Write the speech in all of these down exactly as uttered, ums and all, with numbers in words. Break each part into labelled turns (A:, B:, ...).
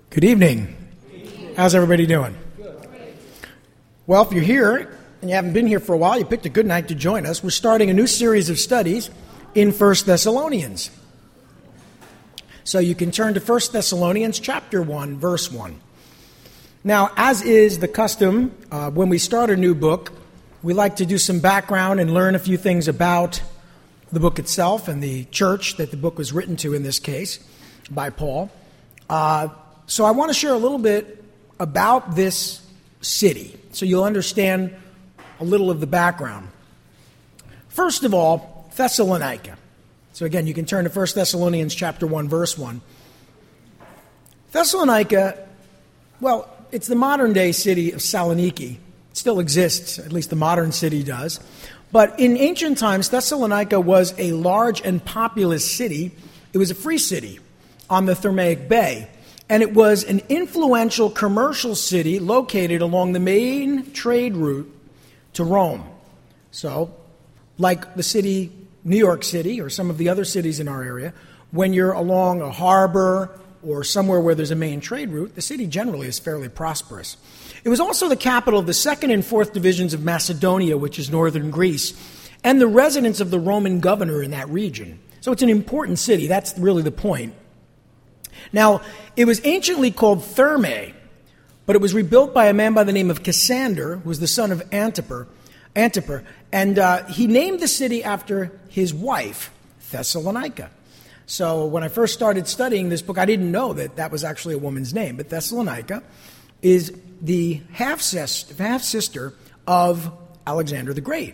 A: Good evening. How's everybody doing? Well, if you're here and you haven't been here for a while, you picked a good night to join us. We're starting a new series of studies in First Thessalonians. So you can turn to First Thessalonians chapter one, verse one. Now, as is the custom, uh, when we start a new book, we like to do some background and learn a few things about the book itself and the church that the book was written to in this case by Paul. Uh, so I want to share a little bit about this city so you'll understand a little of the background. First of all, Thessalonica. So again, you can turn to First Thessalonians chapter one, verse one. Thessalonica, well, it's the modern-day city of Saloniki. It still exists, at least the modern city does. But in ancient times, Thessalonica was a large and populous city. It was a free city on the Thermaic Bay. And it was an influential commercial city located along the main trade route to Rome. So, like the city, New York City, or some of the other cities in our area, when you're along a harbor or somewhere where there's a main trade route, the city generally is fairly prosperous. It was also the capital of the second and fourth divisions of Macedonia, which is northern Greece, and the residence of the Roman governor in that region. So it's an important city. That's really the point. Now, it was anciently called Thermae, but it was rebuilt by a man by the name of Cassander, who was the son of Antipater, Antipater and uh, he named the city after his wife, Thessalonica. So when I first started studying this book, I didn't know that that was actually a woman's name, but Thessalonica is the half-sister, half-sister of Alexander the Great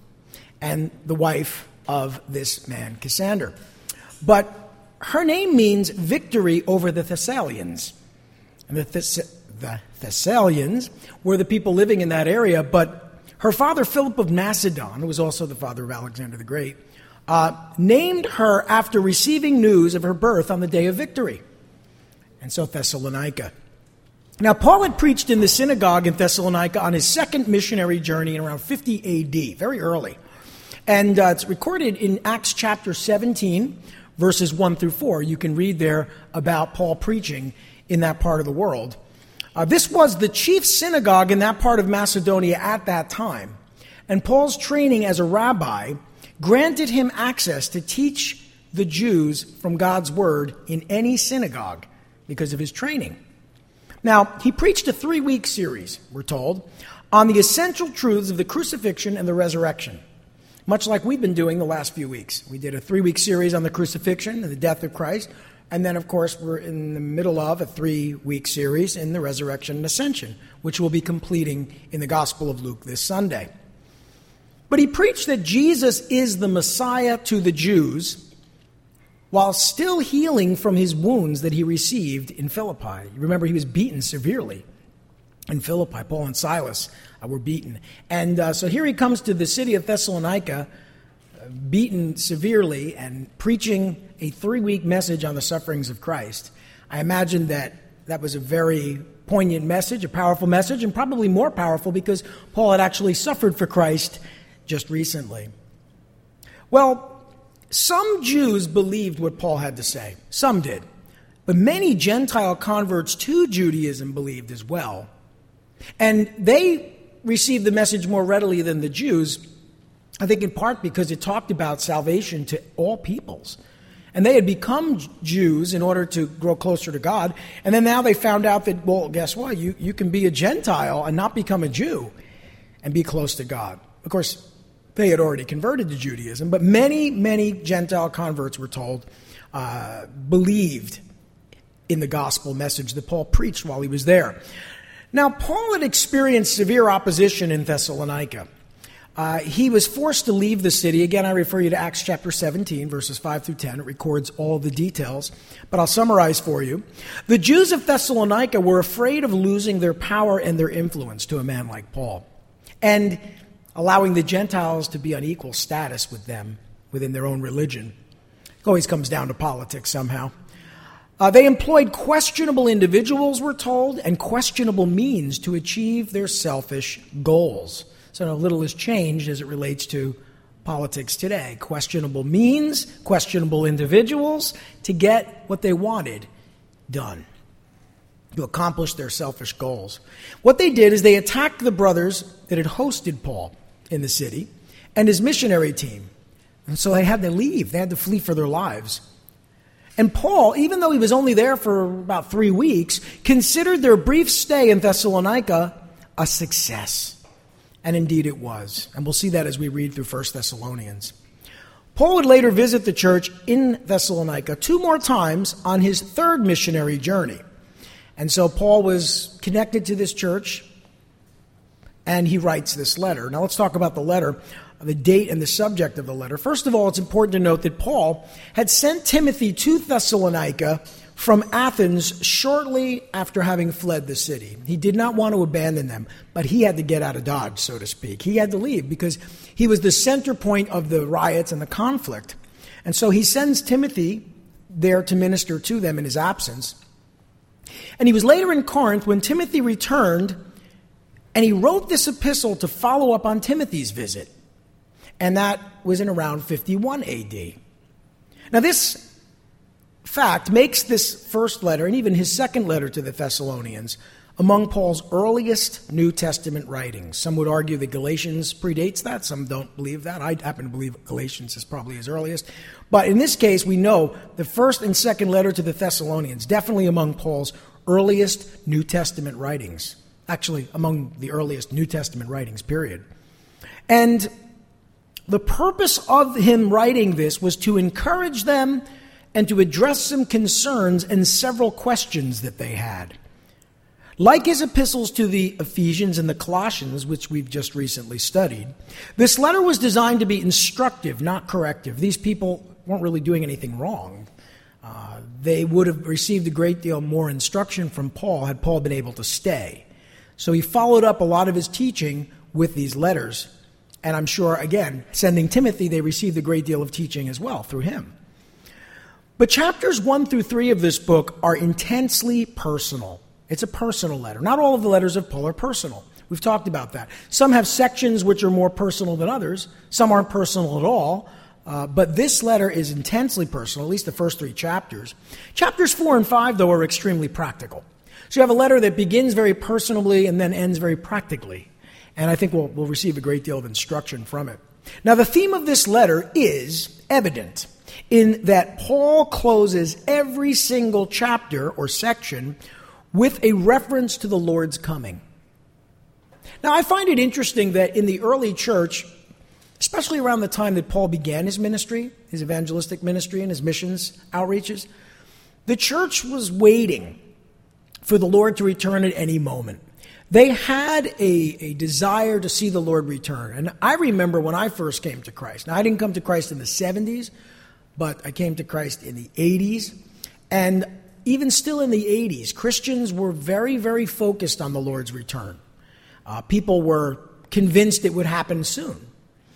A: and the wife of this man, Cassander. But her name means victory over the Thessalians. And the, Thess- the Thessalians were the people living in that area, but her father, Philip of Macedon, who was also the father of Alexander the Great, uh, named her after receiving news of her birth on the day of victory. And so Thessalonica. Now, Paul had preached in the synagogue in Thessalonica on his second missionary journey in around fifty A D, very early. And uh, it's recorded in Acts chapter seventeen, verses one through four. You can read there about Paul preaching in that part of the world. Uh, this was the chief synagogue in that part of Macedonia at that time. And Paul's training as a rabbi granted him access to teach the Jews from God's word in any synagogue because of his training. Now, he preached a three-week series, we're told, on the essential truths of the crucifixion and the resurrection, much like we've been doing the last few weeks. We did a three-week series on the crucifixion and the death of Christ, and then, of course, we're in the middle of a three-week series in the resurrection and ascension, which we'll be completing in the Gospel of Luke this Sunday. But he preached that Jesus is the Messiah to the Jews while still healing from his wounds that he received in Philippi. You remember, he was beaten severely in Philippi. Paul and Silas uh, were beaten. And uh, so here he comes to the city of Thessalonica, uh, beaten severely and preaching a three-week message on the sufferings of Christ. I imagine that that was a very poignant message, a powerful message, and probably more powerful because Paul had actually suffered for Christ just recently. Well, some Jews believed what Paul had to say. Some did. But many Gentile converts to Judaism believed as well. And they received the message more readily than the Jews, I think in part because it talked about salvation to all peoples. And they had become Jews in order to grow closer to God. And then now they found out that, well, guess what? You, you can be a Gentile and not become a Jew and be close to God. Of course, they had already converted to Judaism, but many, many Gentile converts, were told, uh, believed in the gospel message that Paul preached while he was there. Now, Paul had experienced severe opposition in Thessalonica. Uh, he was forced to leave the city. Again, I refer you to Acts chapter seventeen, verses five through ten. It records all the details, but I'll summarize for you. The Jews of Thessalonica were afraid of losing their power and their influence to a man like Paul, and allowing the Gentiles to be on equal status with them within their own religion. It always comes down to politics somehow. Uh, they employed questionable individuals, we're told, and questionable means to achieve their selfish goals. So a little has changed as it relates to politics today. Questionable means, questionable individuals to get what they wanted done. to accomplish their selfish goals. What they did is they attacked the brothers that had hosted Paul in the city and his missionary team. And so they had to leave. They had to flee for their lives. And Paul, even though he was only there for about three weeks, considered their brief stay in Thessalonica a success. And indeed it was. And we'll see that as we read through First Thessalonians. Paul would later visit the church in Thessalonica two more times on his third missionary journey. And so Paul was connected to this church, and he writes this letter. Now let's talk about the letter, the date and the subject of the letter. First of all, it's important to note that Paul had sent Timothy to Thessalonica from Athens shortly after having fled the city. He did not want to abandon them, but he had to get out of Dodge, so to speak. He had to leave because he was the center point of the riots and the conflict. And so he sends Timothy there to minister to them in his absence. And he was later in Corinth when Timothy returned, and he wrote this epistle to follow up on Timothy's visit. And that was in around fifty-one A D. Now this fact makes this first letter, and even his second letter to the Thessalonians, among Paul's earliest New Testament writings. Some would argue that Galatians predates that. Some don't believe that. I happen to believe Galatians is probably his earliest. But in this case, we know the first and second letter to the Thessalonians, definitely among Paul's earliest New Testament writings. Actually, among the earliest New Testament writings, period. And the purpose of him writing this was to encourage them and to address some concerns and several questions that they had. Like his epistles to the Ephesians and the Colossians, which we've just recently studied, this letter was designed to be instructive, not corrective. These people weren't really doing anything wrong. Uh, they would have received a great deal more instruction from Paul had Paul been able to stay. So he followed up a lot of his teaching with these letters. And I'm sure, again, sending Timothy, they received a great deal of teaching as well through him. But chapters one through three of this book are intensely personal. It's a personal letter. Not all of the letters of Paul are personal. We've talked about that. Some have sections which are more personal than others. Some aren't personal at all. Uh, but this letter is intensely personal, at least the first three chapters. Chapters four and five, though, are extremely practical. So you have a letter that begins very personally and then ends very practically. And I think we'll, we'll receive a great deal of instruction from it. Now, the theme of this letter is evident in that Paul closes every single chapter or section with a reference to the Lord's coming. Now, I find it interesting that in the early church, especially around the time that Paul began his ministry, his evangelistic ministry and his missions outreaches, the church was waiting for the Lord to return at any moment. They had a, a desire to see the Lord return. And I remember when I first came to Christ. Now, I didn't come to Christ in the seventies, but I came to Christ in the eighties. And even still in the eighties, Christians were very, very focused on the Lord's return. Uh, people were convinced it would happen soon.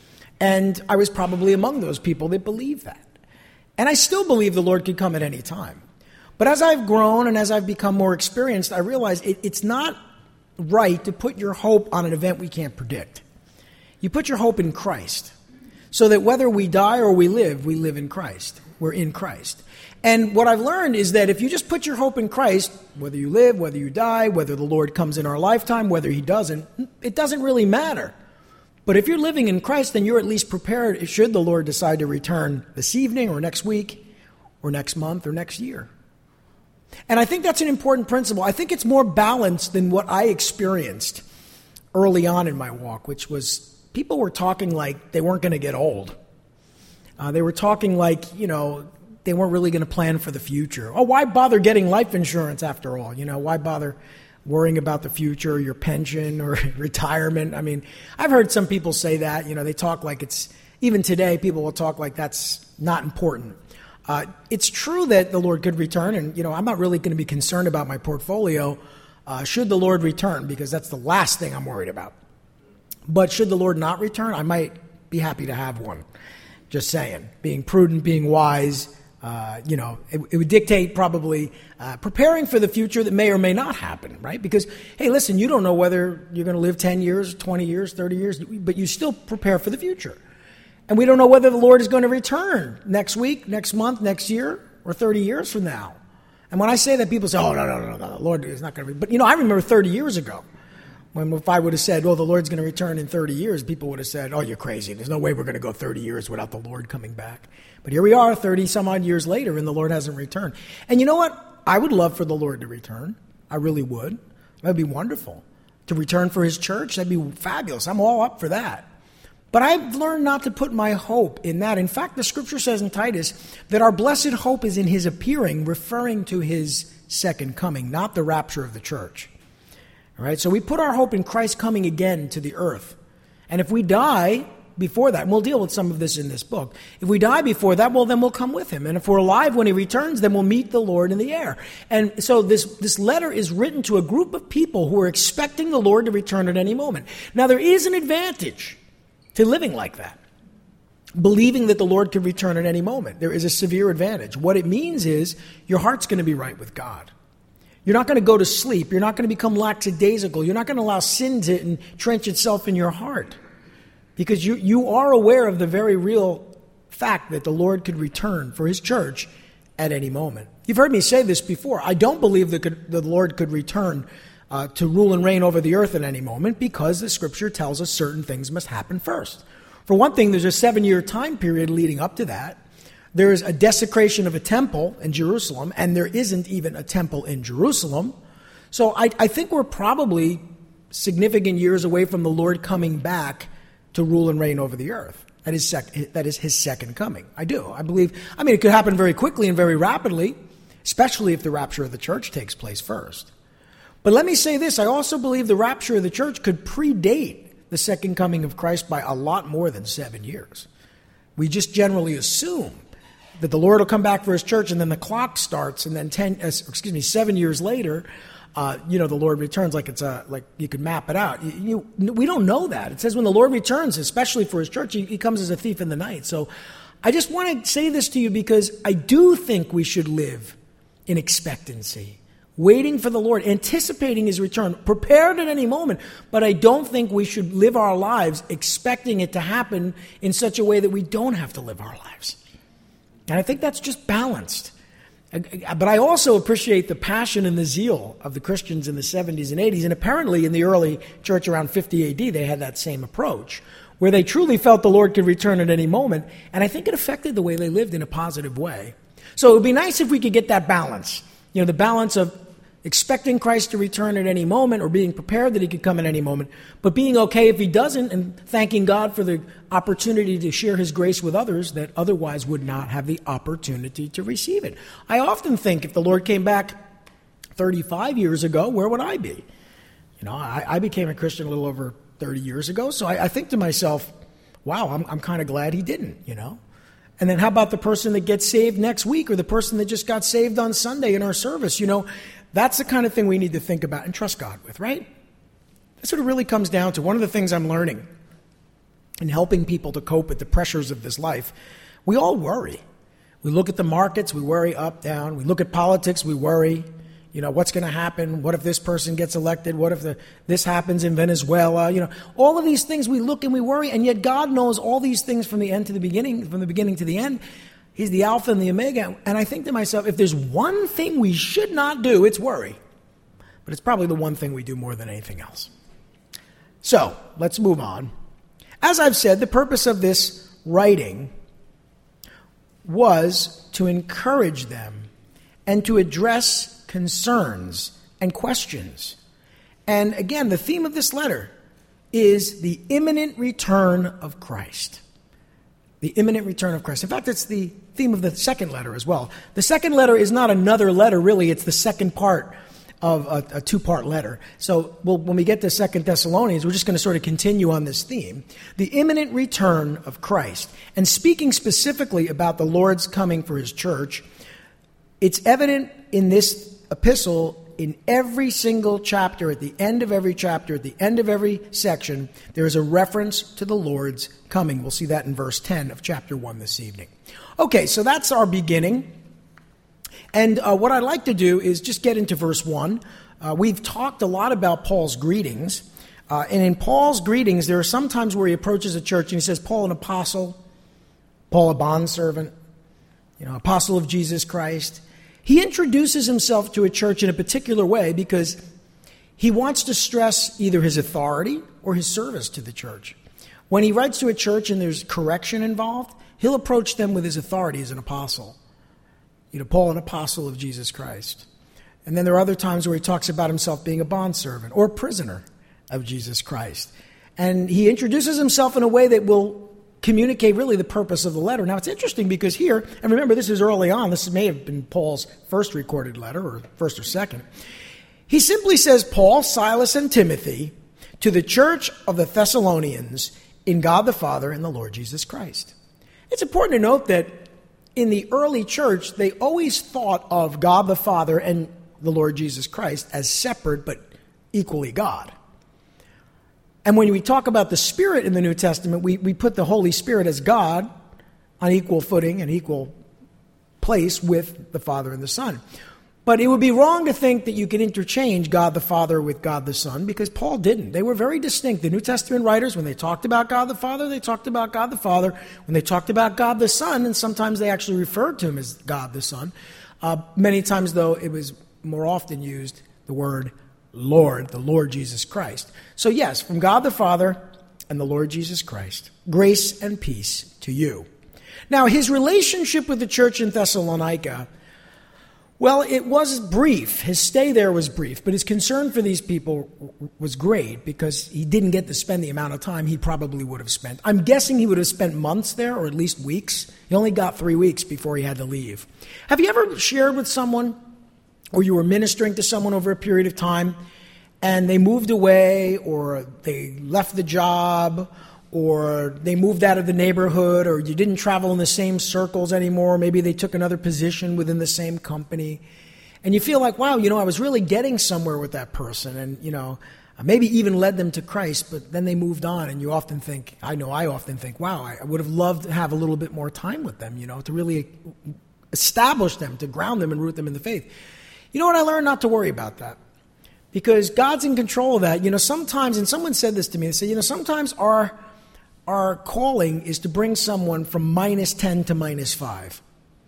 A: And I was probably among those people that believed that. And I still believe the Lord could come at any time. But as I've grown and as I've become more experienced, I realize it, it's not right to put your hope on an event we can't predict. You put your hope in Christ, so that whether we die or we live, we live in Christ. We're in Christ. And what I've learned is that if you just put your hope in Christ, whether you live, whether you die, whether the Lord comes in our lifetime, whether he doesn't, it doesn't really matter. But if you're living in Christ, then you're at least prepared should the Lord decide to return this evening or next week or next month or next year. And I think that's an important principle. I think it's more balanced than what I experienced early on in my walk, which was people were talking like they weren't going to get old. Uh, they were talking like, you know, they weren't really going to plan for the future. Oh, why bother getting life insurance after all? You know, why bother worrying about the future, or your pension or retirement? I mean, I've heard some people say that. You know, they talk like it's, even today, people will talk like that's not important. Uh, it's true that the Lord could return, and, you know, I'm not really going to be concerned about my portfolio uh, should the Lord return, because that's the last thing I'm worried about. But should the Lord not return, I might be happy to have one. Just saying. Being prudent, being wise, uh, you know, it, it would dictate probably uh, preparing for the future that may or may not happen, right? Because, hey, listen, you don't know whether you're going to live ten years, twenty years, thirty years, but you still prepare for the future. And we don't know whether the Lord is going to return next week, next month, next year, or thirty years from now. And when I say that, people say, oh, no, no, no, no, the Lord is not going to. But, you know, I remember thirty years ago, when if I would have said, well, the Lord's going to return in thirty years, people would have said, oh, you're crazy. There's no way we're going to go thirty years without the Lord coming back. But here we are, thirty some odd years later, and the Lord hasn't returned. And you know what? I would love for the Lord to return. I really would. That would be wonderful. To return for his church, that'd be fabulous. I'm all up for that. But I've learned not to put my hope in that. In fact, the scripture says in Titus that our blessed hope is in his appearing, referring to his second coming, not the rapture of the church. All right, so we put our hope in Christ coming again to the earth. And if we die before that, and we'll deal with some of this in this book, if we die before that, well, then we'll come with him. And if we're alive when he returns, then we'll meet the Lord in the air. And so this, this letter is written to a group of people who are expecting the Lord to return at any moment. Now, there is an advantage to living like that, believing that the Lord could return at any moment. There is a severe advantage. What it means is your heart's going to be right with God. You're not going to go to sleep. You're not going to become lackadaisical. You're not going to allow sin to entrench itself in your heart, because you, you are aware of the very real fact that the Lord could return for his church at any moment. You've heard me say this before. I don't believe that could, the Lord could return Uh, to rule and reign over the earth at any moment, because the scripture tells us certain things must happen first. For one thing, there's a seven-year time period leading up to that. There is a desecration of a temple in Jerusalem, and there isn't even a temple in Jerusalem. So I, I think we're probably significant years away from the Lord coming back to rule and reign over the earth. That is, sec- that is his second coming. I do. I believe, I mean, it could happen very quickly and very rapidly, especially if the rapture of the church takes place first. But let me say this, I also believe the rapture of the church could predate the second coming of Christ by a lot more than seven years. We just generally assume that the Lord will come back for his church, and then the clock starts, and then ten, uh, excuse me, seven years later, uh, you know, the Lord returns like it's a, like you could map it out. You, you, we don't know that. It says when the Lord returns, especially for his church, he, he comes as a thief in the night. So I just want to say this to you because I do think we should live in expectancy, waiting for the Lord, anticipating his return, prepared at any moment. But I don't think we should live our lives expecting it to happen in such a way that we don't have to live our lives. And I think that's just balanced. But I also appreciate the passion and the zeal of the Christians in the seventies and eighties. And apparently in the early church around fifty A D, they had that same approach, where they truly felt the Lord could return at any moment. And I think it affected the way they lived in a positive way. So it would be nice if we could get that balance. You know, the balance of expecting Christ to return at any moment, or being prepared that he could come at any moment, but being okay if he doesn't, and thanking God for the opportunity to share his grace with others that otherwise would not have the opportunity to receive it. I often think if the Lord came back thirty-five years ago, where would I be? You know, I, I became a Christian a little over thirty years ago, so I, I think to myself, wow, I'm, I'm kind of glad he didn't, you know. And then how about the person that gets saved next week, or the person that just got saved on Sunday in our service? You know, that's the kind of thing we need to think about and trust God with, right? That's what it really comes down to. One of the things I'm learning in helping people to cope with the pressures of this life, we all worry. We look at the markets, we worry up, down. We look at politics, we worry. You know, what's going to happen? What if this person gets elected? What if the, this happens in Venezuela? You know, all of these things we look and we worry, and yet God knows all these things from the end to the beginning, from the beginning to the end. He's the Alpha and the Omega. And I think to myself, if there's one thing we should not do, it's worry. But it's probably the one thing we do more than anything else. So, let's move on. As I've said, the purpose of this writing was to encourage them and to address concerns and questions. And again, the theme of this letter is the imminent return of Christ. The imminent return of Christ. In fact, it's the theme of the second letter as well. The second letter is not another letter, really. It's the second part of a, a two-part letter. So we'll, when we get to Second Thessalonians, we're just going to sort of continue on this theme. The imminent return of Christ. And speaking specifically about the Lord's coming for his church, it's evident in this epistle in every single chapter, at the end of every chapter, at the end of every section, there is a reference to the Lord's coming. We'll see that in verse ten of chapter one this evening. Okay, so that's our beginning. And uh, what I'd like to do is just get into verse one. Uh, we've talked a lot about Paul's greetings. Uh, and in Paul's greetings, there are some times where he approaches a church and he says, Paul an apostle, Paul a bondservant, you know, apostle of Jesus Christ. He introduces himself to a church in a particular way because he wants to stress either his authority or his service to the church. When he writes to a church and there's correction involved, he'll approach them with his authority as an apostle. You know, Paul, an apostle of Jesus Christ. And then there are other times where he talks about himself being a bondservant or a prisoner of Jesus Christ. And he introduces himself in a way that will communicate really the purpose of the letter. Now, it's interesting because here, and remember, this is early on. This may have been Paul's first recorded letter, or first or second. He simply says, Paul, Silas, and Timothy, to the church of the Thessalonians, in God the Father and the Lord Jesus Christ. It's important to note that in the early church, they always thought of God the Father and the Lord Jesus Christ as separate but equally God. And when we talk about the Spirit in the New Testament, we, we put the Holy Spirit as God on equal footing and equal place with the Father and the Son. But it would be wrong to think that you could interchange God the Father with God the Son, because Paul didn't. They were very distinct. The New Testament writers, when they talked about God the Father, they talked about God the Father. When they talked about God the Son, and sometimes they actually referred to him as God the Son. Uh, many times, though, it was more often used the word Lord, the Lord Jesus Christ. So yes, from God the Father and the Lord Jesus Christ, grace and peace to you. Now, his relationship with the church in Thessalonica, well, it was brief. His stay there was brief, but his concern for these people was great because he didn't get to spend the amount of time he probably would have spent. I'm guessing he would have spent months there, or at least weeks. He only got three weeks before he had to leave. Have you ever shared with someone, or you were ministering to someone over a period of time, and they moved away, or they left the job, or they moved out of the neighborhood, or you didn't travel in the same circles anymore, maybe they took another position within the same company, and you feel like, wow, you know, I was really getting somewhere with that person, and, you know, maybe even led them to Christ, but then they moved on, and you often think, I know I often think, wow, I would have loved to have a little bit more time with them, you know, to really establish them, to ground them and root them in the faith. You know what I learned? Not to worry about that. Because God's in control of that. You know, sometimes, and someone said this to me, they said, you know, sometimes our our calling is to bring someone from minus ten to minus five.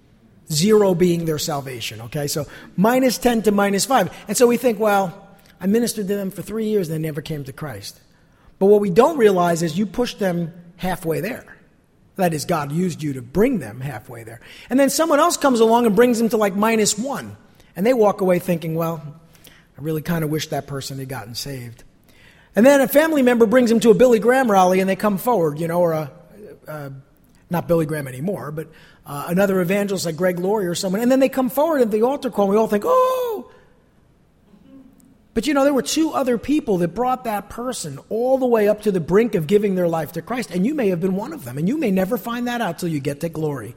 A: Zero being their salvation, okay? So minus ten to minus five. And so we think, well, I ministered to them for three years and they never came to Christ. But what we don't realize is you pushed them halfway there. That is, God used you to bring them halfway there. And then someone else comes along and brings them to like minus one. And they walk away thinking, well, I really kind of wish that person had gotten saved. And then a family member brings them to a Billy Graham rally and they come forward, you know, or a, uh, not Billy Graham anymore, but uh, another evangelist like Greg Laurie or someone. And then they come forward at the altar call and we all think, oh. But, you know, there were two other people that brought that person all the way up to the brink of giving their life to Christ. And you may have been one of them. And you may never find that out till you get to glory.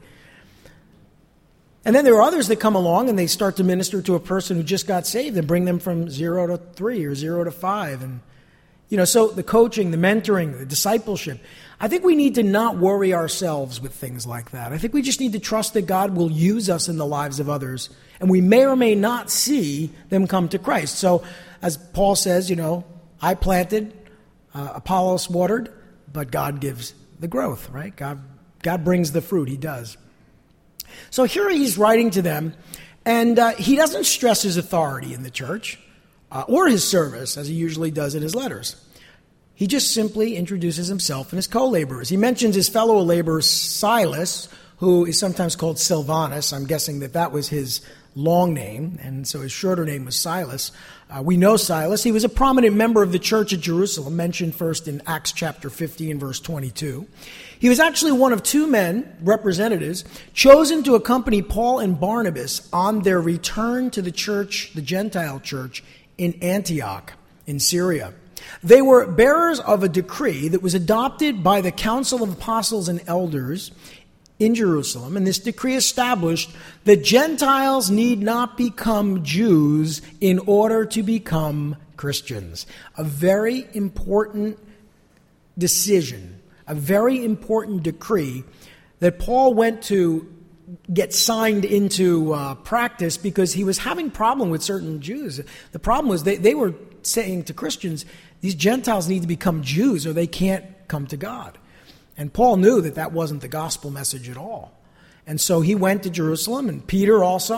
A: And then there are others that come along and they start to minister to a person who just got saved and bring them from zero to three or zero to five. And, you know, so the coaching, the mentoring, the discipleship, I think we need to not worry ourselves with things like that. I think we just need to trust that God will use us in the lives of others. And we may or may not see them come to Christ. So as Paul says, you know, I planted, uh, Apollos watered, but God gives the growth, right? God, God brings the fruit. He does. So here he's writing to them, and uh, he doesn't stress his authority in the church uh, or his service, as he usually does in his letters. He just simply introduces himself and his co-laborers. He mentions his fellow laborer Silas, who is sometimes called Silvanus. I'm guessing that that was his long name, and so his shorter name was Silas. Uh, we know Silas. He was a prominent member of the church at Jerusalem, mentioned first in Acts chapter fifteen, verse twenty-two. He was actually one of two men, representatives, chosen to accompany Paul and Barnabas on their return to the church, the Gentile church, in Antioch, in Syria. They were bearers of a decree that was adopted by the Council of Apostles and Elders in Jerusalem, and this decree established that Gentiles need not become Jews in order to become Christians. A very important decision, a very important decree that Paul went to get signed into uh, practice because he was having problem with certain Jews. The problem was they, they were saying to Christians, these Gentiles need to become Jews or they can't come to God. And Paul knew that that wasn't the gospel message at all. And so he went to Jerusalem, and Peter also,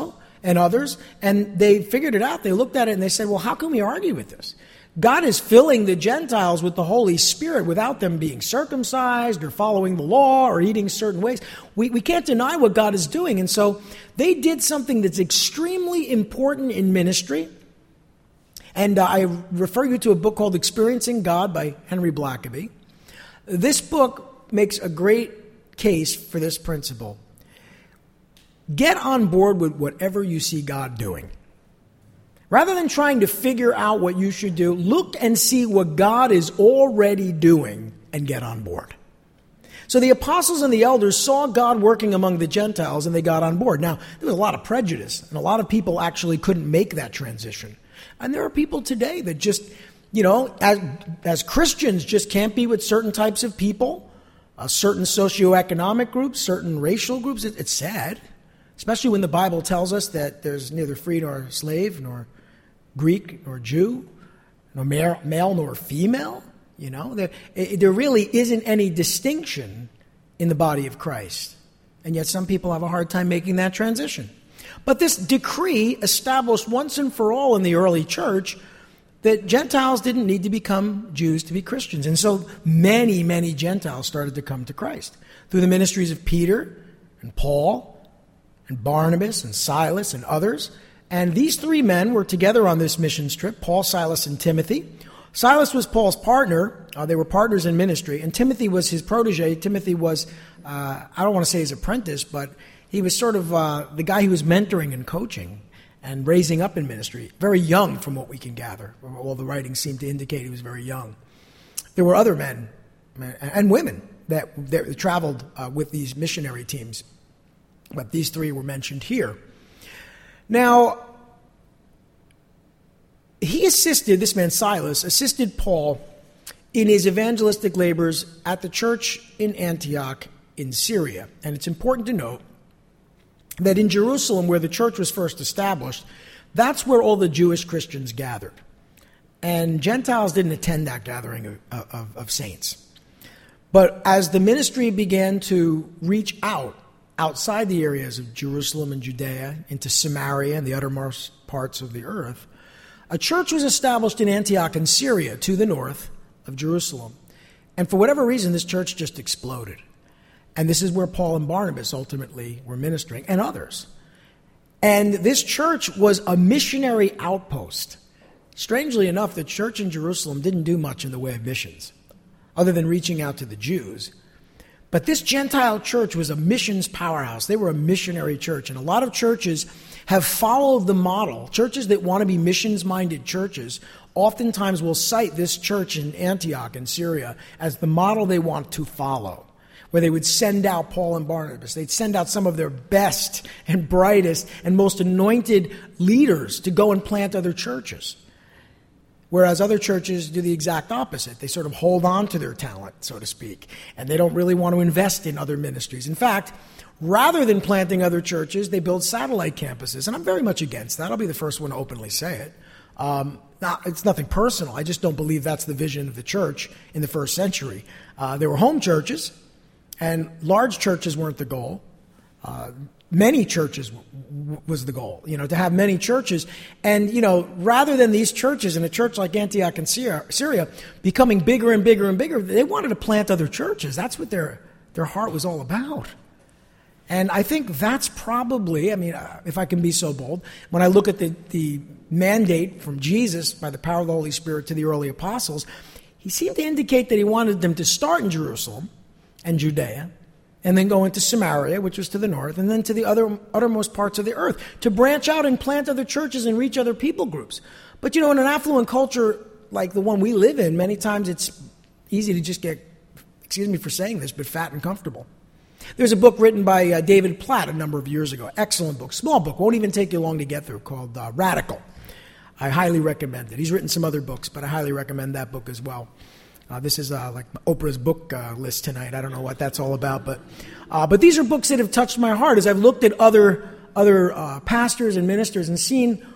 A: and others, and they figured it out. They looked at it and they said, well, how can we argue with this? God is filling the Gentiles with the Holy Spirit without them being circumcised or following the law or eating certain ways. We, we can't deny what God is doing. And so they did something that's extremely important in ministry. And uh, I refer you to a book called Experiencing God by Henry Blackaby. This book makes a great case for this principle. Get on board with whatever you see God doing. Rather than trying to figure out what you should do, look and see what God is already doing and get on board. So the apostles and the elders saw God working among the Gentiles and they got on board. Now, there was a lot of prejudice, and a lot of people actually couldn't make that transition. And there are people today that just, you know, as, as Christians just can't be with certain types of people, uh, certain socioeconomic groups, certain racial groups. It, it's sad, especially when the Bible tells us that there's neither free nor slave, nor Greek nor Jew, nor male, male nor female. You know, there, it, there really isn't any distinction in the body of Christ. And yet some people have a hard time making that transition. But this decree established once and for all in the early church that Gentiles didn't need to become Jews to be Christians. And so many, many Gentiles started to come to Christ through the ministries of Peter and Paul and Barnabas and Silas and others. And these three men were together on this missions trip, Paul, Silas, and Timothy. Silas was Paul's partner. Uh, they were partners in ministry. And Timothy was his protege. Timothy was, uh, I don't want to say his apprentice, but he was sort of uh, the guy he was mentoring and coaching and raising up in ministry. Very young from what we can gather. All the writings seem to indicate he was very young. There were other men and women that, that traveled uh, with these missionary teams. But these three were mentioned here. Now, he assisted, this man Silas, assisted Paul in his evangelistic labors at the church in Antioch in Syria. And it's important to note that in Jerusalem, where the church was first established, that's where all the Jewish Christians gathered. And Gentiles didn't attend that gathering of, of, of saints. But as the ministry began to reach out, outside the areas of Jerusalem and Judea, into Samaria and the uttermost parts of the earth, a church was established in Antioch in Syria to the north of Jerusalem. And for whatever reason, this church just exploded. And this is where Paul and Barnabas ultimately were ministering, and others. And this church was a missionary outpost. Strangely enough, the church in Jerusalem didn't do much in the way of missions, other than reaching out to the Jews. But this Gentile church was a missions powerhouse. They were a missionary church. And a lot of churches have followed the model. Churches that want to be missions-minded churches oftentimes will cite this church in Antioch in Syria as the model they want to follow, where they would send out Paul and Barnabas. They'd send out some of their best and brightest and most anointed leaders to go and plant other churches. Whereas other churches do the exact opposite. They sort of hold on to their talent, so to speak, and they don't really want to invest in other ministries. In fact, rather than planting other churches, they build satellite campuses, and I'm very much against that. I'll be the first one to openly say it. Um, not, it's nothing personal. I just don't believe that's the vision of the church in the first century. Uh, there were home churches, and large churches weren't the goal. Uh, Many churches w- was the goal, you know, to have many churches. And, you know, rather than these churches in a church like Antioch in Syria, Syria becoming bigger and bigger and bigger, they wanted to plant other churches. That's what their, their heart was all about. And I think that's probably, I mean, uh, if I can be so bold, when I look at the, the mandate from Jesus by the power of the Holy Spirit to the early apostles, he seemed to indicate that he wanted them to start in Jerusalem and Judea, and then go into Samaria, which was to the north, and then to the other uttermost parts of the earth, to branch out and plant other churches and reach other people groups. But, you know, in an affluent culture like the one we live in, many times it's easy to just get, excuse me for saying this, but fat and comfortable. There's a book written by uh, David Platt a number of years ago, excellent book, small book, won't even take you long to get through, called uh, Radical. I highly recommend it. He's written some other books, but I highly recommend that book as well. Uh, this is uh, like Oprah's book uh, list tonight. I don't know what that's all about, but uh, but these are books that have touched my heart as I've looked at other other uh, pastors and ministers and seen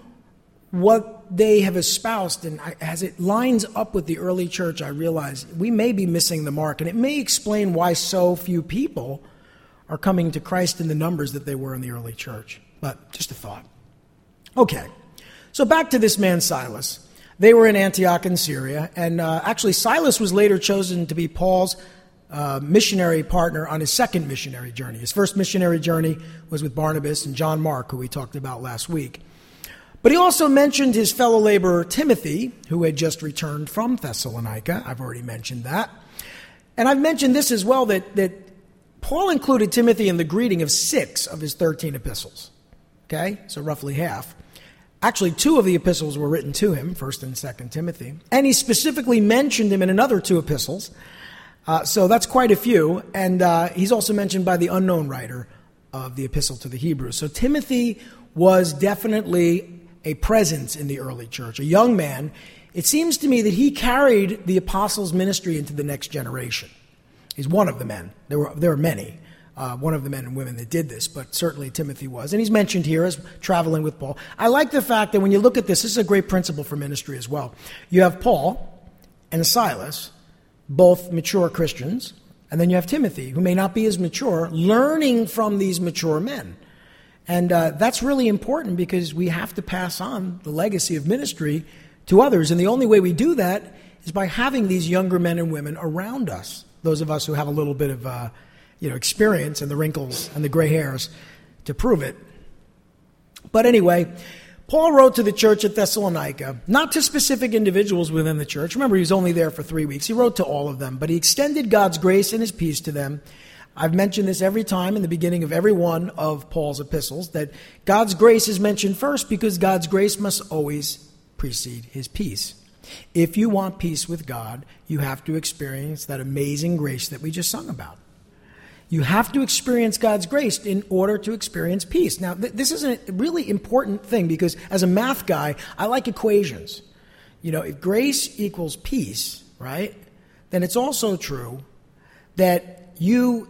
A: what they have espoused, and I, as it lines up with the early church, I realize we may be missing the mark, and it may explain why so few people are coming to Christ in the numbers that they were in the early church. But just a thought. Okay, so back to this man Silas. They were in Antioch in Syria, and uh, actually Silas was later chosen to be Paul's uh, missionary partner on his second missionary journey. His first missionary journey was with Barnabas and John Mark, who we talked about last week. But he also mentioned his fellow laborer Timothy, who had just returned from Thessalonica. I've already mentioned that. And I've mentioned this as well, that, that Paul included Timothy in the greeting of six of his thirteen epistles. Okay, so roughly half. Actually, two of the epistles were written to him, First and Second Timothy. And he specifically mentioned him in another two epistles. Uh, so that's quite a few. And uh, he's also mentioned by the unknown writer of the epistle to the Hebrews. So Timothy was definitely a presence in the early church, a young man. It seems to me that he carried the apostles' ministry into the next generation. He's one of the men. There were there were many, uh, one of the men and women that did this, but certainly Timothy was. And he's mentioned here as traveling with Paul. I like the fact that when you look at this, this is a great principle for ministry as well. You have Paul and Silas, both mature Christians, and then you have Timothy, who may not be as mature, learning from these mature men. And uh, that's really important because we have to pass on the legacy of ministry to others. And the only way we do that is by having these younger men and women around us, those of us who have a little bit of uh, you know, experience and the wrinkles and the gray hairs to prove it. But anyway, Paul wrote to the church at Thessalonica, not to specific individuals within the church. Remember, he was only there for three weeks. He wrote to all of them, but he extended God's grace and his peace to them. I've mentioned this every time in the beginning of every one of Paul's epistles, that God's grace is mentioned first because God's grace must always precede his peace. If you want peace with God, you have to experience that amazing grace that we just sung about. You have to experience God's grace in order to experience peace. Now, th- this is a really important thing because as a math guy, I like equations. You know, if grace equals peace, right, then it's also true that you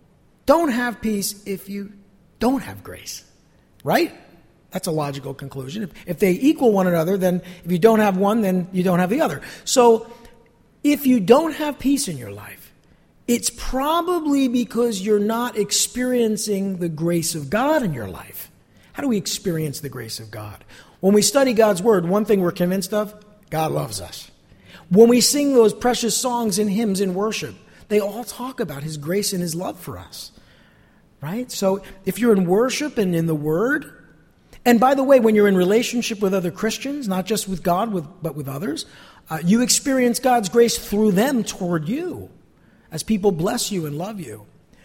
A: don't have peace if you don't have grace, right? That's a logical conclusion. If, if they equal one another, then if you don't have one, then you don't have the other. So if you don't have peace in your life, it's probably because you're not experiencing the grace of God in your life. How do we experience the grace of God? When we study God's word, one thing we're convinced of, God loves us. When we sing those precious songs and hymns in worship, they all talk about his grace and his love for us, right? So if you're in worship and in the word, and by the way, when you're in relationship with other Christians, not just with God, with, but with others, uh, you experience God's grace through them toward you as people bless you and love you.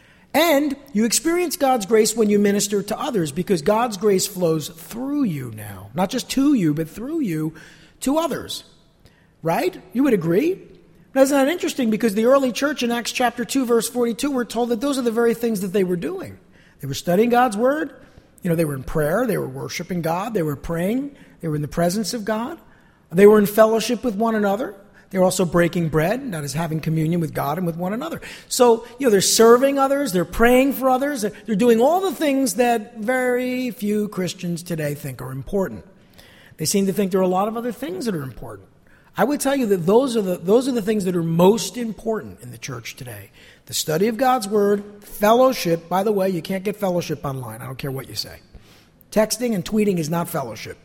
A: And you experience God's grace when you minister to others because God's grace flows through you now, not just to you, but through you to others, right? You would agree? Now, isn't that interesting? Because the early church in Acts chapter two, verse forty-two, we're told that those are the very things that they were doing. They were studying God's word. You know, they were in prayer. They were worshiping God. They were praying. They were in the presence of God. They were in fellowship with one another. They were also breaking bread, that is having communion with God and with one another. So, you know, they're serving others. They're praying for others. They're doing all the things that very few Christians today think are important. They seem to think there are a lot of other things that are important. I would tell you that those are the those are the things that are most important in the church today. The study of God's word, fellowship. By the way, you can't get fellowship online. I don't care what you say. Texting and tweeting is not fellowship.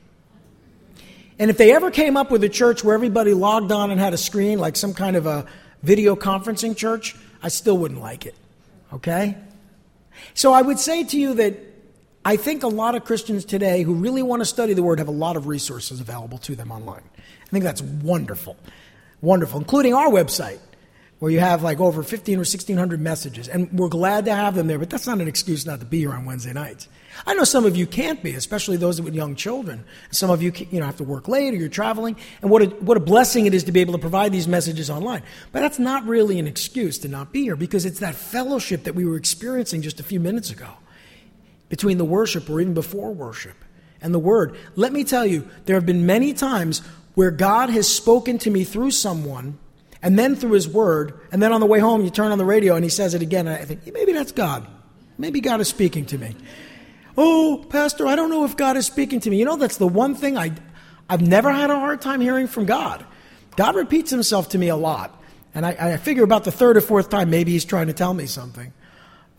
A: And if they ever came up with a church where everybody logged on and had a screen, like some kind of a video conferencing church, I still wouldn't like it. Okay? So I would say to you that I think a lot of Christians today who really want to study the word have a lot of resources available to them online. I think that's wonderful. Wonderful, including our website, where you have like over fifteen or sixteen hundred messages. And we're glad to have them there, but that's not an excuse not to be here on Wednesday nights. I know some of you can't be, especially those with young children. Some of you, you know, have to work late or you're traveling. And what a, what a blessing it is to be able to provide these messages online. But that's not really an excuse to not be here, because it's that fellowship that we were experiencing just a few minutes ago between the worship or even before worship and the word. Let me tell you, there have been many times where God has spoken to me through someone and then through his word, and then on the way home you turn on the radio and he says it again, and I think, maybe that's God. Maybe God is speaking to me. Oh, Pastor, I don't know if God is speaking to me. You know, that's the one thing I, I've never had a hard time hearing from God. God repeats himself to me a lot, and I, I figure about the third or fourth time maybe he's trying to tell me something.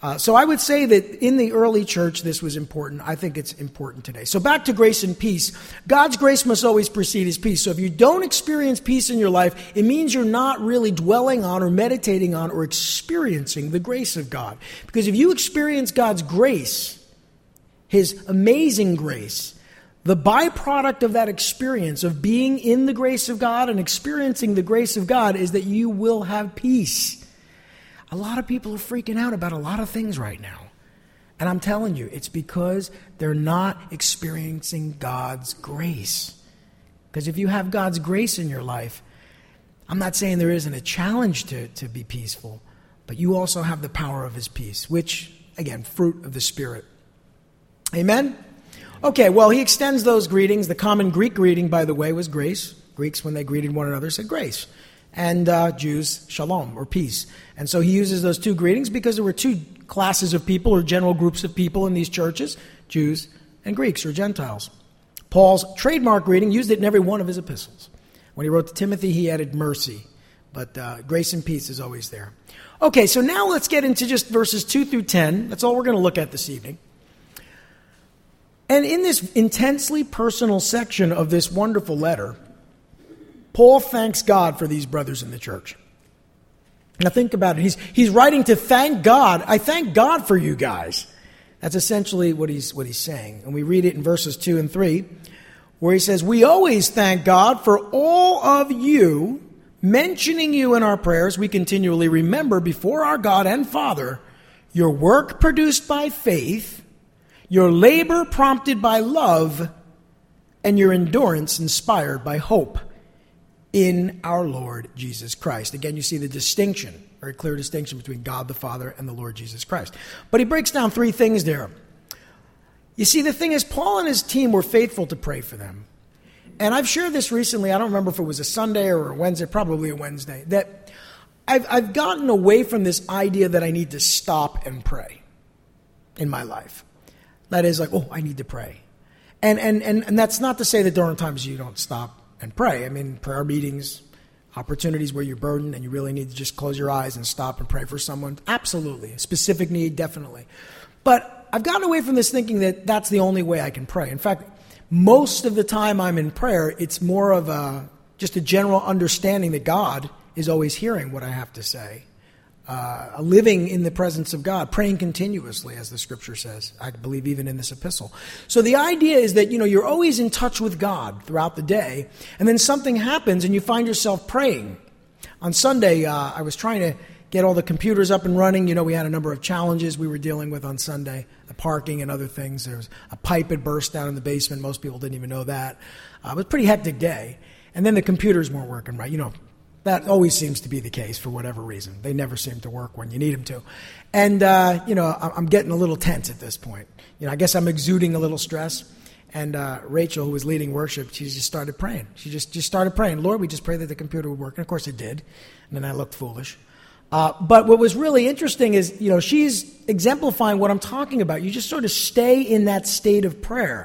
A: Uh, so I would say that in the early church, this was important. I think it's important today. So back to grace and peace. God's grace must always precede his peace. So if you don't experience peace in your life, it means you're not really dwelling on or meditating on or experiencing the grace of God. Because if you experience God's grace, his amazing grace, the byproduct of that experience of being in the grace of God and experiencing the grace of God is that you will have peace. A lot of people are freaking out about a lot of things right now. And I'm telling you, it's because they're not experiencing God's grace. Because if you have God's grace in your life, I'm not saying there isn't a challenge to, to be peaceful, but you also have the power of his peace, which, again, fruit of the Spirit. Amen? Okay, well, he extends those greetings. The common Greek greeting, by the way, was grace. Greeks, when they greeted one another, said grace. And uh, Jews, shalom, or peace. And so he uses those two greetings because there were two classes of people or general groups of people in these churches, Jews and Greeks or Gentiles. Paul's trademark greeting, used it in every one of his epistles. When he wrote to Timothy, he added mercy. But uh, grace and peace is always there. Okay, so now let's get into just verses two through ten. That's all we're going to look at this evening. And in this intensely personal section of this wonderful letter, Paul thanks God for these brothers in the church. Now think about it. He's, he's writing to thank God. I thank God for you guys. That's essentially what he's, what he's saying. And we read it in verses two and three, where he says, we always thank God for all of you, mentioning you in our prayers. We continually remember before our God and Father your work produced by faith, your labor prompted by love, and your endurance inspired by hope in our Lord Jesus Christ. Again, you see the distinction, very clear distinction between God the Father and the Lord Jesus Christ. But he breaks down three things there. You see, the thing is, Paul and his team were faithful to pray for them. And I've shared this recently. I don't remember if it was a Sunday or a Wednesday, probably a Wednesday, that I've, I've gotten away from this idea that I need to stop and pray in my life. That is like, oh, I need to pray. And, and, and, and that's not to say that during times you don't stop and pray. I mean, prayer meetings, opportunities where you're burdened and you really need to just close your eyes and stop and pray for someone. Absolutely. A specific need, definitely. But I've gotten away from this thinking that that's the only way I can pray. In fact, most of the time I'm in prayer, it's more of a just a general understanding that God is always hearing what I have to say. Uh, living in the presence of God, praying continuously, as the scripture says, I believe even in this epistle. So the idea is that, you know, you're always in touch with God throughout the day, and then something happens and you find yourself praying. On Sunday, uh, I was trying to get all the computers up and running. You know, we had a number of challenges we were dealing with on Sunday, the parking and other things. There was a pipe had burst down in the basement. Most people didn't even know that. Uh, it was a pretty hectic day. And then the computers weren't working right, you know. That always seems to be the case for whatever reason. They never seem to work when you need them to. And, uh, you know, I'm getting a little tense at this point. You know, I guess I'm exuding a little stress. And uh, Rachel, who was leading worship, she just started praying. She just, just started praying. Lord, we just pray that the computer would work. And, of course, it did. And then I looked foolish. Uh, but what was really interesting is, you know, she's exemplifying what I'm talking about. You just sort of stay in that state of prayer.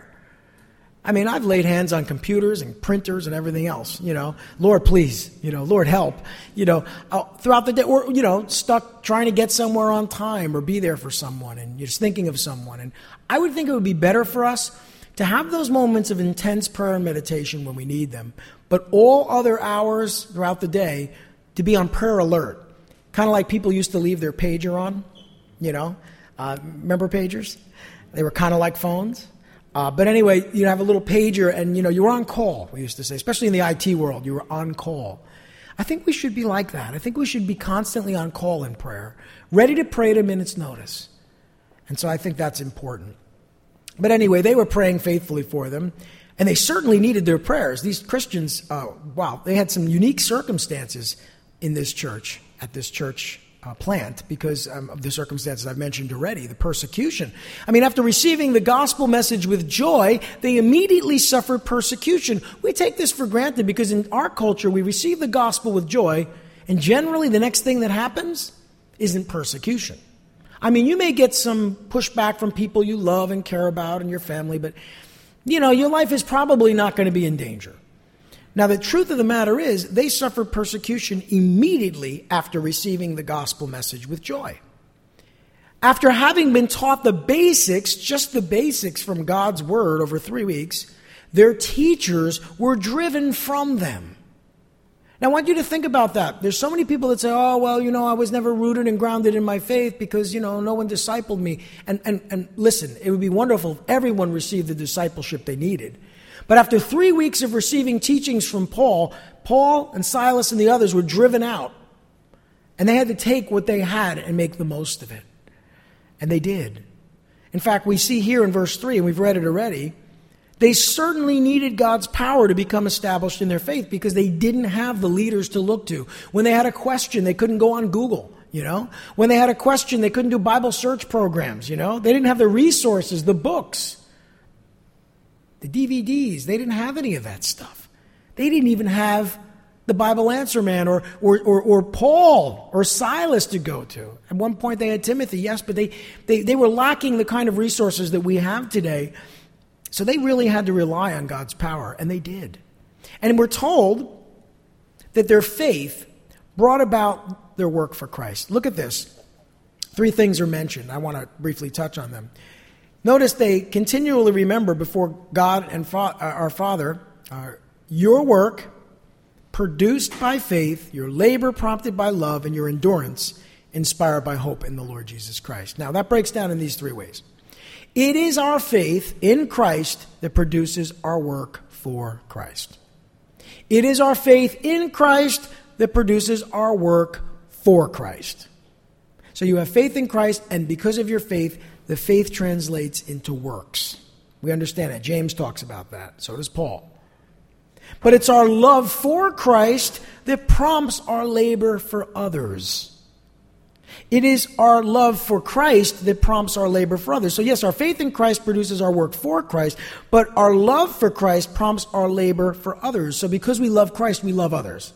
A: I mean, I've laid hands on computers and printers and everything else, you know. Lord, please, you know, Lord, help, you know, uh, throughout the day. Or, you know, stuck trying to get somewhere on time or be there for someone and you're just thinking of someone. And I would think it would be better for us to have those moments of intense prayer and meditation when we need them, but all other hours throughout the day to be on prayer alert. Kind of like people used to leave their pager on, you know. Uh, remember pagers? They were kind of like phones. Uh, but anyway, you have a little pager and, you know, you were on call, we used to say, especially in the I T world, you were on call. I think we should be like that. I think we should be constantly on call in prayer, ready to pray at a minute's notice. And so I think that's important. But anyway, they were praying faithfully for them, and they certainly needed their prayers. These Christians, uh, wow, they had some unique circumstances in this church, at this church Uh, plant because um, of the circumstances I've mentioned already, the persecution. I mean, after receiving the gospel message with joy, they immediately suffered persecution. We take this for granted because in our culture, we receive the gospel with joy, and generally the next thing that happens isn't persecution. I mean, you may get some pushback from people you love and care about and your family, but, you know, your life is probably not going to be in danger. Now, the truth of the matter is, they suffered persecution immediately after receiving the gospel message with joy. After having been taught the basics, just the basics from God's word over three weeks, their teachers were driven from them. Now, I want you to think about that. There's so many people that say, oh, well, you know, I was never rooted and grounded in my faith because, you know, no one discipled me. And, and, and listen, it would be wonderful if everyone received the discipleship they needed. But after three weeks of receiving teachings from Paul, Paul and Silas and the others were driven out. And they had to take what they had and make the most of it. And they did. In fact, we see here in verse three, and we've read it already, they certainly needed God's power to become established in their faith because they didn't have the leaders to look to. When they had a question, they couldn't go on Google, you know. When they had a question, they couldn't do Bible search programs, you know. They didn't have the resources, the books, the D V Ds. They didn't have any of that stuff. They didn't even have the Bible Answer Man or, or, or, or Paul or Silas to go to. At one point they had Timothy, yes, but they, they, they were lacking the kind of resources that we have today. So they really had to rely on God's power, and they did. And we're told that their faith brought about their work for Christ. Look at this. Three things are mentioned. I want to briefly touch on them. Notice they continually remember before God and fa- our Father, uh, your work produced by faith, your labor prompted by love, and your endurance inspired by hope in the Lord Jesus Christ. Now, that breaks down in these three ways. It is our faith in Christ that produces our work for Christ. It is our faith in Christ that produces our work for Christ. So you have faith in Christ, and because of your faith, the faith translates into works. We understand that. James talks about that. So does Paul. But it's our love for Christ that prompts our labor for others. It is our love for Christ that prompts our labor for others. So yes, our faith in Christ produces our work for Christ, but our love for Christ prompts our labor for others. So because we love Christ, we love others.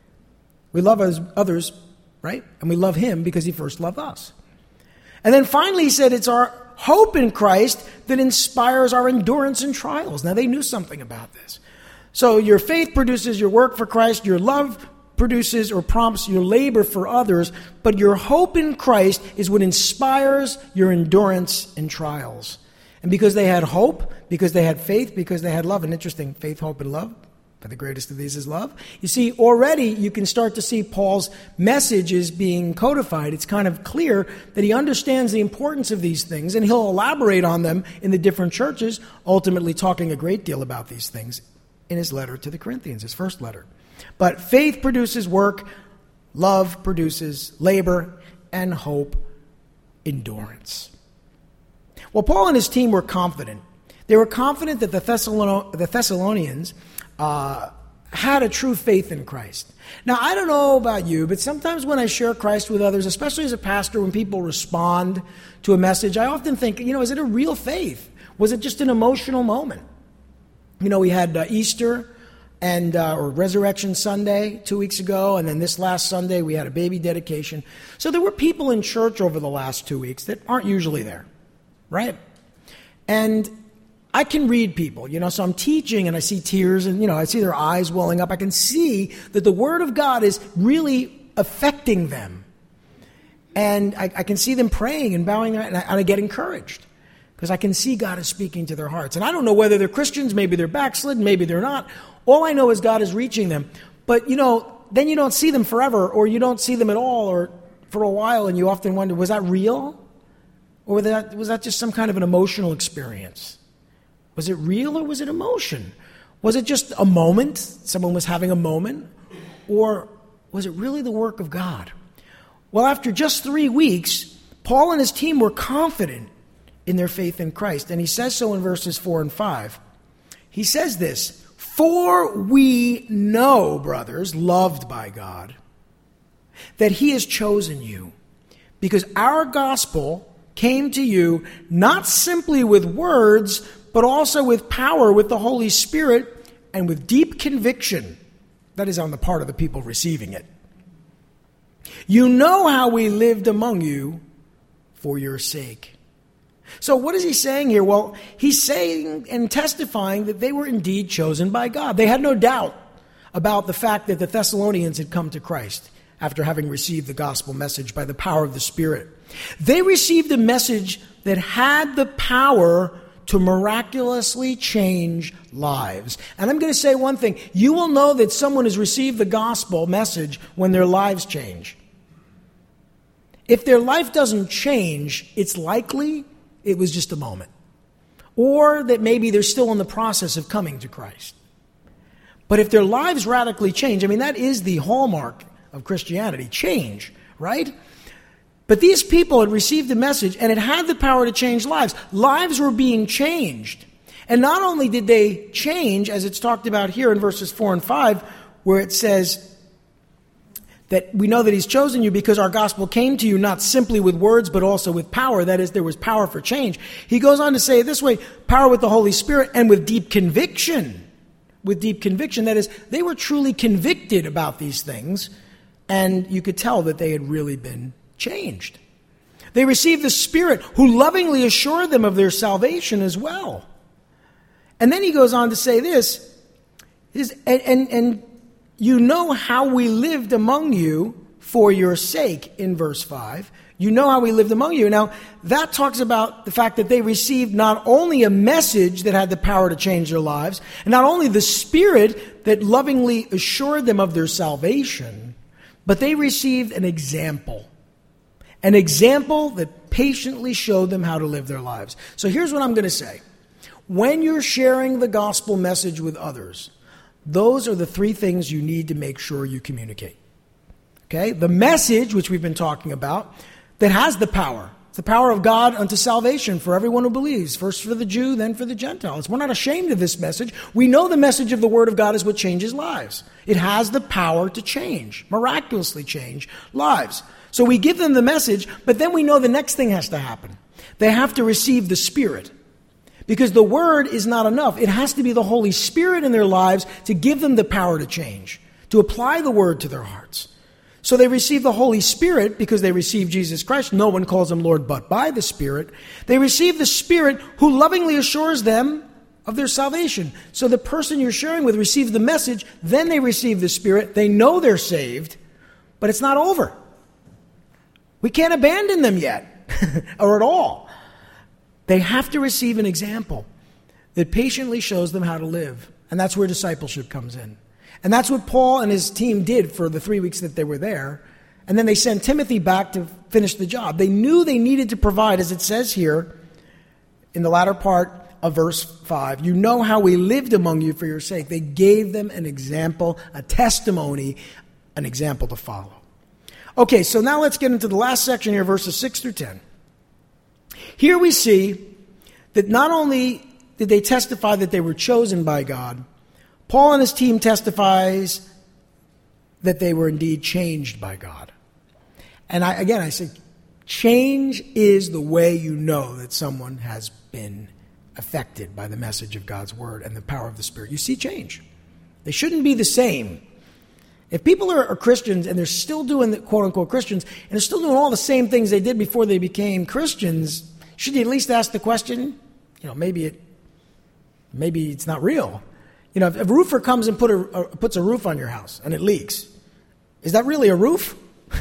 A: We love others, right? And we love him because he first loved us. And then finally he said it's our hope in Christ that inspires our endurance in trials. Now they knew something about this. So your faith produces your work for Christ, your love produces or prompts your labor for others, but your hope in Christ is what inspires your endurance in trials. And because they had hope, because they had faith, because they had love, and interesting, faith, hope, and love, but the greatest of these is love. You see, already you can start to see Paul's message is being codified. It's kind of clear that he understands the importance of these things, and he'll elaborate on them in the different churches, ultimately talking a great deal about these things in his letter to the Corinthians, his first letter. But faith produces work, love produces labor, and hope, endurance. Well, Paul and his team were confident. They were confident that the, Thessalon- the Thessalonians uh, had a true faith in Christ. Now, I don't know about you, but sometimes when I share Christ with others, especially as a pastor, when people respond to a message, I often think, you know, is it a real faith? Was it just an emotional moment? You know, we had uh, Easter and uh, or Resurrection Sunday two weeks ago, and then this last Sunday we had a baby dedication. So there were people in church over the last two weeks that aren't usually there, right? And I can read people, you know, so I'm teaching and I see tears and, you know, I see their eyes welling up. I can see that the Word of God is really affecting them. And I, I can see them praying and bowing their head, and I, and I get encouraged. Because I can see God is speaking to their hearts. And I don't know whether they're Christians, maybe they're backslidden, maybe they're not. All I know is God is reaching them. But, you know, then you don't see them forever, or you don't see them at all, or for a while, and you often wonder, was that real? Or was that, was that just some kind of an emotional experience? Was it real, or was it emotion? Was it just a moment? Someone was having a moment? Or was it really the work of God? Well, after just three weeks, Paul and his team were confident in their faith in Christ. And he says so in verses four and five. He says this, "For we know, brothers, loved by God, that he has chosen you, because our gospel came to you not simply with words, but also with power, with the Holy Spirit, and with deep conviction." That is on the part of the people receiving it. "You know how we lived among you for your sake." So what is he saying here? Well, he's saying and testifying that they were indeed chosen by God. They had no doubt about the fact that the Thessalonians had come to Christ. after having received the gospel message by the power of the Spirit. They received a message that had the power to miraculously change lives. And I'm going to say one thing. You will know that someone has received the gospel message when their lives change. If their life doesn't change, it's likely it was just a moment. Or that maybe they're still in the process of coming to Christ. But if their lives radically change, I mean, that is the hallmark of Christianity, change, right? But these people had received the message, and it had the power to change lives. Lives were being changed. And not only did they change, as it's talked about here in verses four and five, where it says that we know that he's chosen you because our gospel came to you not simply with words, but also with power. That is, there was power for change. He goes on to say it this way, power with the Holy Spirit and with deep conviction. With deep conviction. That is, they were truly convicted about these things, and you could tell that they had really been changed. They received the Spirit who lovingly assured them of their salvation as well. And then he goes on to say this, his, and, and, and you know how we lived among you for your sake, in verse five. You know how we lived among you. Now, that talks about the fact that they received not only a message that had the power to change their lives, and not only the Spirit that lovingly assured them of their salvation, but they received an example. An example that patiently showed them how to live their lives. So here's what I'm going to say. When you're sharing the gospel message with others, those are the three things you need to make sure you communicate. Okay? The message, which we've been talking about, that has the power. It's the power of God unto salvation for everyone who believes. First for the Jew, then for the Gentiles. We're not ashamed of this message. We know the message of the Word of God is what changes lives. It has the power to change, miraculously change lives. So we give them the message, but then we know the next thing has to happen. They have to receive the Spirit. Because the Word is not enough. It has to be the Holy Spirit in their lives to give them the power to change, to apply the Word to their hearts. So they receive the Holy Spirit because they receive Jesus Christ. No one calls him Lord but by the Spirit. They receive the Spirit who lovingly assures them of their salvation. So the person you're sharing with receives the message, then they receive the Spirit. They know they're saved, but it's not over. We can't abandon them yet, or at all. They have to receive an example that patiently shows them how to live. And that's where discipleship comes in. And that's what Paul and his team did for the three weeks that they were there. And then they sent Timothy back to finish the job. They knew they needed to provide, as it says here in the latter part of verse five, you know how we lived among you for your sake. They gave them an example, a testimony, an example to follow. Okay, so now let's get into the last section here, verses six through ten. Here we see that not only did they testify that they were chosen by God, Paul and his team testifies that they were indeed changed by God. And I, again, I say, change is the way you know that someone has been affected by the message of God's Word and the power of the Spirit. You see change. They shouldn't be the same. If people are, are Christians and they're still doing the quote-unquote Christians, and they're still doing all the same things they did before they became Christians, should you at least ask the question, you know, maybe it, maybe it's not real. You know, if a roofer comes and put a, a, puts a roof on your house and it leaks, is that really a roof?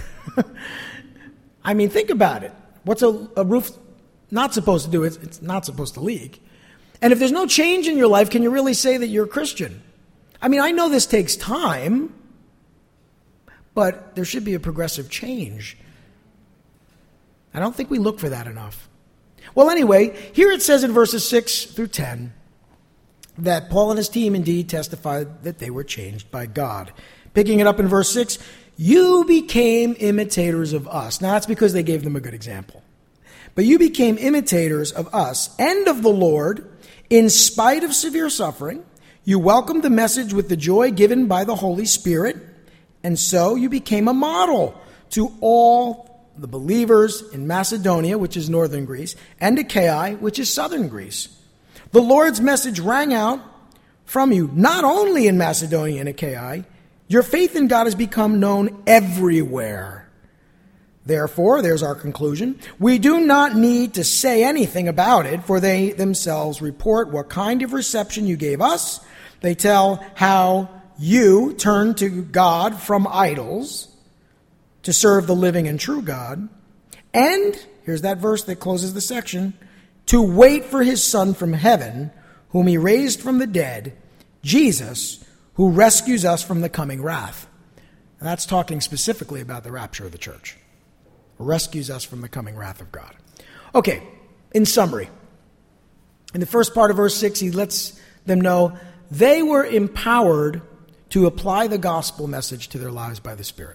A: I mean, think about it. What's a, a roof not supposed to do? It's, it's not supposed to leak. And if there's no change in your life, can you really say that you're a Christian? I mean, I know this takes time, but there should be a progressive change. I don't think we look for that enough. Well, anyway, here it says in verses six through ten that Paul and his team indeed testified that they were changed by God. Picking it up in verse six, you became imitators of us. Now, that's because they gave them a good example. But you became imitators of us and of the Lord in spite of severe suffering. You welcomed the message with the joy given by the Holy Spirit, and so you became a model to all the believers in Macedonia, which is northern Greece, and Achaia, which is southern Greece. The Lord's message rang out from you, not only in Macedonia and Achaia. Your faith in God has become known everywhere. Therefore, there's our conclusion. We do not need to say anything about it, for they themselves report what kind of reception you gave us. They tell how you turned to God from idols to serve the living and true God. And, here's that verse that closes the section, to wait for his Son from heaven, whom he raised from the dead, Jesus, who rescues us from the coming wrath. And that's talking specifically about the rapture of the church. Rescues us from the coming wrath of God. Okay, in summary, in the first part of verse six, he lets them know they were empowered to apply the gospel message to their lives by the Spirit.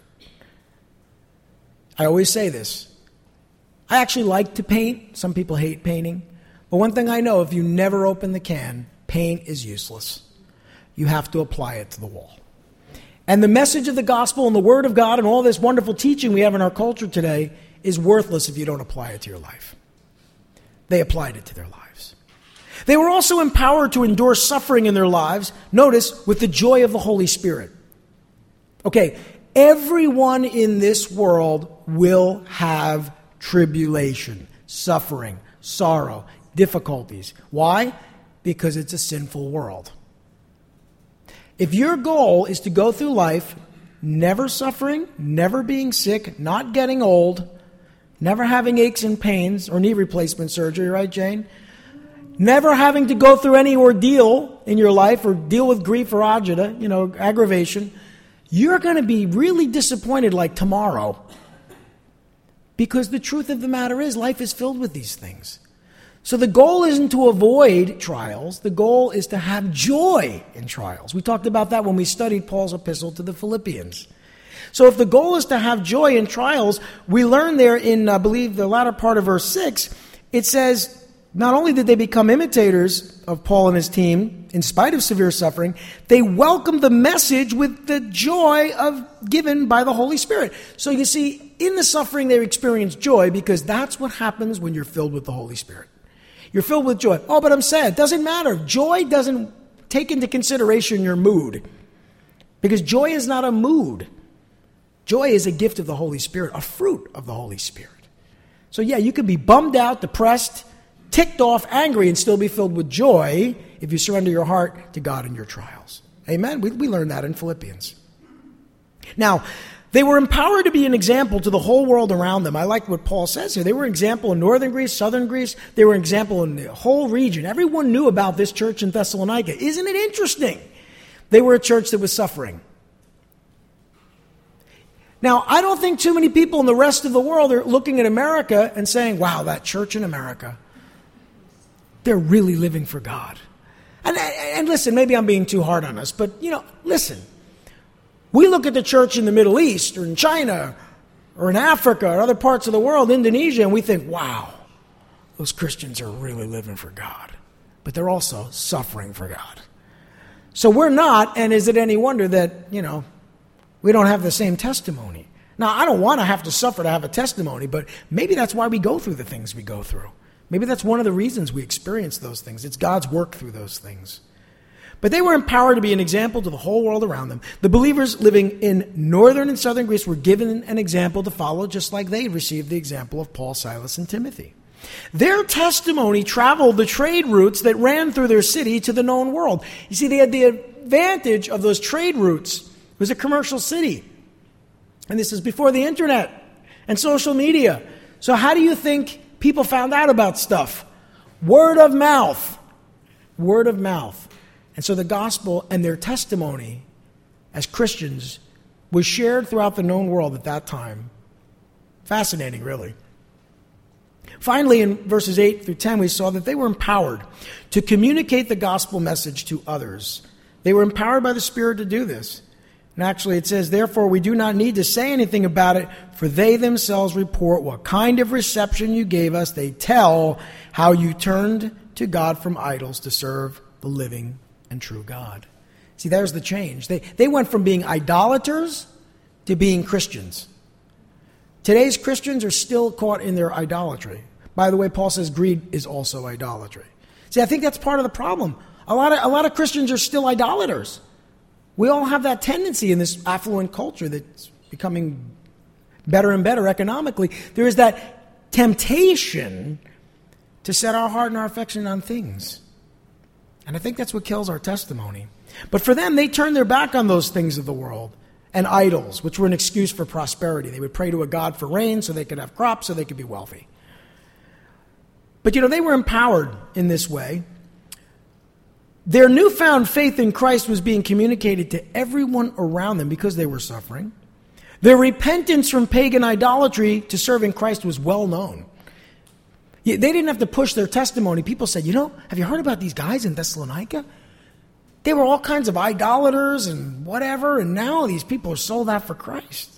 A: I always say this. I actually like to paint. Some people hate painting. But one thing I know, if you never open the can, paint is useless. You have to apply it to the wall. And the message of the gospel and the word of God and all this wonderful teaching we have in our culture today is worthless if you don't apply it to your life. They applied it to their lives. They were also empowered to endure suffering in their lives, notice, with the joy of the Holy Spirit. Okay, everyone in this world will have tribulation, suffering, sorrow, difficulties. Why? Because it's a sinful world. If your goal is to go through life never suffering, never being sick, not getting old, never having aches and pains or knee replacement surgery, right, Jane? Never having to go through any ordeal in your life or deal with grief or agita, you know, aggravation, you're going to be really disappointed like tomorrow. Because the truth of the matter is life is filled with these things. So the goal isn't to avoid trials. The goal is to have joy in trials. We talked about that when we studied Paul's epistle to the Philippians. So if the goal is to have joy in trials, we learn there in, I believe, the latter part of verse six, it says, not only did they become imitators of Paul and his team, in spite of severe suffering, they welcomed the message with the joy of given by the Holy Spirit. So you see, in the suffering they experienced joy because that's what happens when you're filled with the Holy Spirit. You're filled with joy. Oh, but I'm sad. Doesn't matter. Joy doesn't take into consideration your mood. Because joy is not a mood. Joy is a gift of the Holy Spirit, a fruit of the Holy Spirit. So yeah, you could be bummed out, depressed, ticked off, angry, and still be filled with joy if you surrender your heart to God in your trials. Amen? We, we learned that in Philippians. Now, they were empowered to be an example to the whole world around them. I like what Paul says here. They were an example in northern Greece, southern Greece. They were an example in the whole region. Everyone knew about this church in Thessalonica. Isn't it interesting? They were a church that was suffering. Now, I don't think too many people in the rest of the world are looking at America and saying, wow, that church in America, they're really living for God. And, and listen, maybe I'm being too hard on us, but, you know, listen. We look at the church in the Middle East or in China or in Africa or other parts of the world, Indonesia, and we think, wow, those Christians are really living for God. But they're also suffering for God. So we're not, and is it any wonder that, you know, we don't have the same testimony? Now, I don't want to have to suffer to have a testimony, but maybe that's why we go through the things we go through. Maybe that's one of the reasons we experience those things. It's God's work through those things. But they were empowered to be an example to the whole world around them. The believers living in northern and southern Greece were given an example to follow, just like they received the example of Paul, Silas, and Timothy. Their testimony traveled the trade routes that ran through their city to the known world. You see, they had the advantage of those trade routes. It was a commercial city. And this is before the internet and social media. So how do you think people found out about stuff? Word of mouth. Word of mouth. And so the gospel and their testimony as Christians was shared throughout the known world at that time. Fascinating, really. Finally, in verses eight through ten, we saw that they were empowered to communicate the gospel message to others. They were empowered by the Spirit to do this. And actually it says, therefore we do not need to say anything about it, for they themselves report what kind of reception you gave us. They tell how you turned to God from idols to serve the living and true God. See, there's the change. They, they went from being idolaters to being Christians. Today's Christians are still caught in their idolatry. By the way, Paul says greed is also idolatry. See, I think that's part of the problem. A lot of, a lot of Christians are still idolaters. We all have that tendency in this affluent culture that's becoming better and better economically. There is that temptation to set our heart and our affection on things. And I think that's what kills our testimony. But for them, they turned their back on those things of the world and idols, which were an excuse for prosperity. They would pray to a god for rain so they could have crops, so they could be wealthy. But, you know, they were empowered in this way. Their newfound faith in Christ was being communicated to everyone around them because they were suffering. Their repentance from pagan idolatry to serving Christ was well known. They didn't have to push their testimony. People said, you know, have you heard about these guys in Thessalonica? They were all kinds of idolaters and whatever, and now these people are sold out for Christ.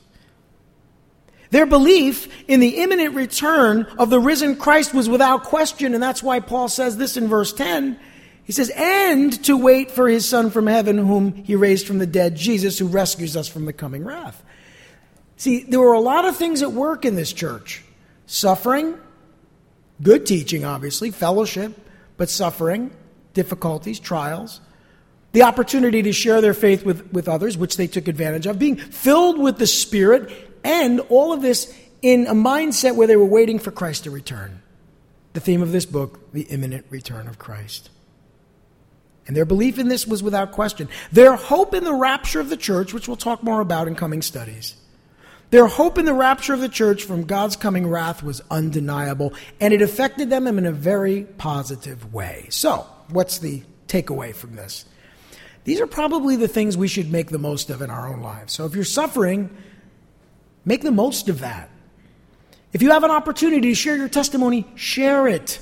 A: Their belief in the imminent return of the risen Christ was without question, and that's why Paul says this in verse ten. He says, and to wait for his Son from heaven, whom he raised from the dead, Jesus, who rescues us from the coming wrath. See, there were a lot of things at work in this church. Suffering, good teaching, obviously, fellowship, but suffering, difficulties, trials, the opportunity to share their faith with, with others, which they took advantage of, being filled with the Spirit, and all of this in a mindset where they were waiting for Christ to return. The theme of this book, the imminent return of Christ. And their belief in this was without question. Their hope in the rapture of the church, which we'll talk more about in coming studies, their hope in the rapture of the church from God's coming wrath was undeniable, and it affected them in a very positive way. So, what's the takeaway from this? These are probably the things we should make the most of in our own lives. So if you're suffering, make the most of that. If you have an opportunity to share your testimony, share it.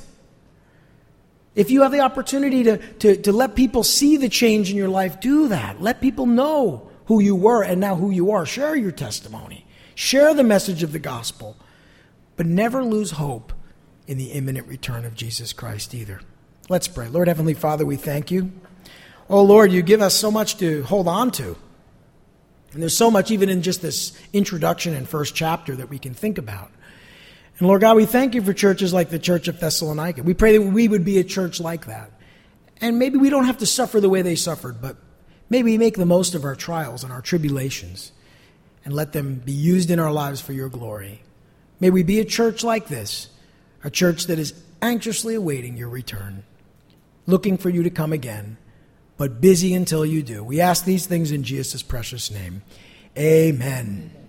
A: If you have the opportunity to, to, to let people see the change in your life, do that. Let people know who you were and now who you are. Share your testimony. Share the message of the gospel. But never lose hope in the imminent return of Jesus Christ either. Let's pray. Lord Heavenly Father, we thank you. Oh Lord, you give us so much to hold on to. And there's so much even in just this introduction and first chapter that we can think about. And Lord God, we thank you for churches like the Church of Thessalonica. We pray that we would be a church like that. And maybe we don't have to suffer the way they suffered, but maybe we make the most of our trials and our tribulations and let them be used in our lives for your glory. May we be a church like this, a church that is anxiously awaiting your return, looking for you to come again, but busy until you do. We ask these things in Jesus' precious name. Amen.